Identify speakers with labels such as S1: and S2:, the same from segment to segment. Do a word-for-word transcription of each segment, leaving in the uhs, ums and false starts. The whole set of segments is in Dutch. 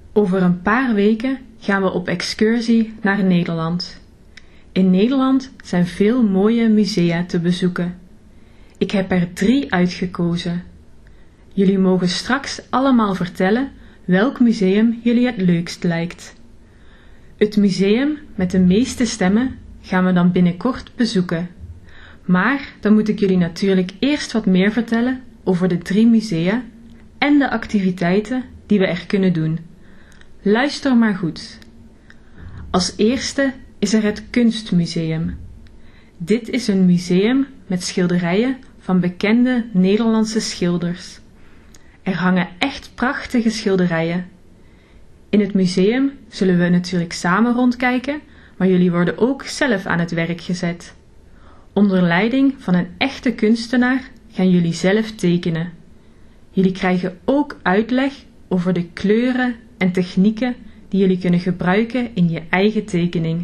S1: Over een paar weken gaan we op excursie naar Nederland. In Nederland zijn veel mooie musea te bezoeken. Ik heb er drie uitgekozen. Jullie mogen straks allemaal vertellen welk museum jullie het leukst lijkt. Het museum met de meeste stemmen gaan we dan binnenkort bezoeken. Maar dan moet ik jullie natuurlijk eerst wat meer vertellen over de drie musea en de activiteiten die we er kunnen doen. Luister maar goed. Als eerste is er het Kunstmuseum. Dit is een museum met schilderijen van bekende Nederlandse schilders. Er hangen echt prachtige schilderijen. In het museum zullen we natuurlijk samen rondkijken, maar jullie worden ook zelf aan het werk gezet. Onder leiding van een echte kunstenaar gaan jullie zelf tekenen. Jullie krijgen ook uitleg over de kleuren en technieken die jullie kunnen gebruiken in je eigen tekening.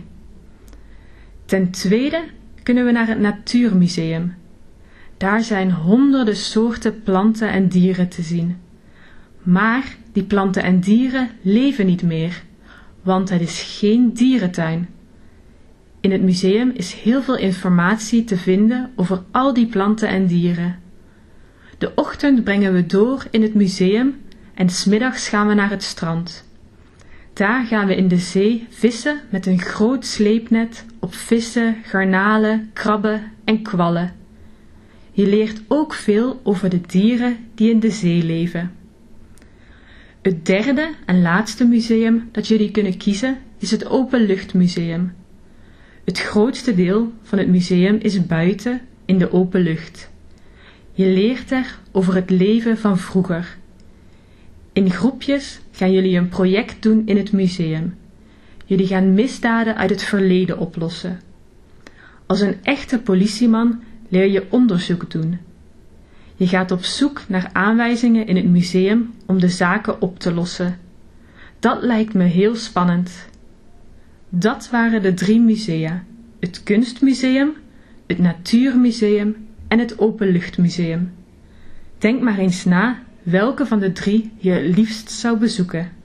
S1: Ten tweede kunnen we naar het Natuurmuseum. Daar zijn honderden soorten planten en dieren te zien. Maar die planten en dieren leven niet meer, want het is geen dierentuin. In het museum is heel veel informatie te vinden over al die planten en dieren. De ochtend brengen we door in het museum en 's middags gaan we naar het strand. Daar gaan we in de zee vissen met een groot sleepnet op vissen, garnalen, krabben en kwallen. Je leert ook veel over de dieren die in de zee leven. Het derde en laatste museum dat jullie kunnen kiezen is het Openluchtmuseum. Het grootste deel van het museum is buiten in de open lucht. Je leert er over het leven van vroeger. In groepjes gaan jullie een project doen in het museum. Jullie gaan misdaden uit het verleden oplossen. Als een echte politieman leer je onderzoek doen. Je gaat op zoek naar aanwijzingen in het museum om de zaken op te lossen. Dat lijkt me heel spannend. Dat waren de drie musea: het Kunstmuseum, het Natuurmuseum en het Openluchtmuseum. Denk maar eens na welke van de drie je het liefst zou bezoeken.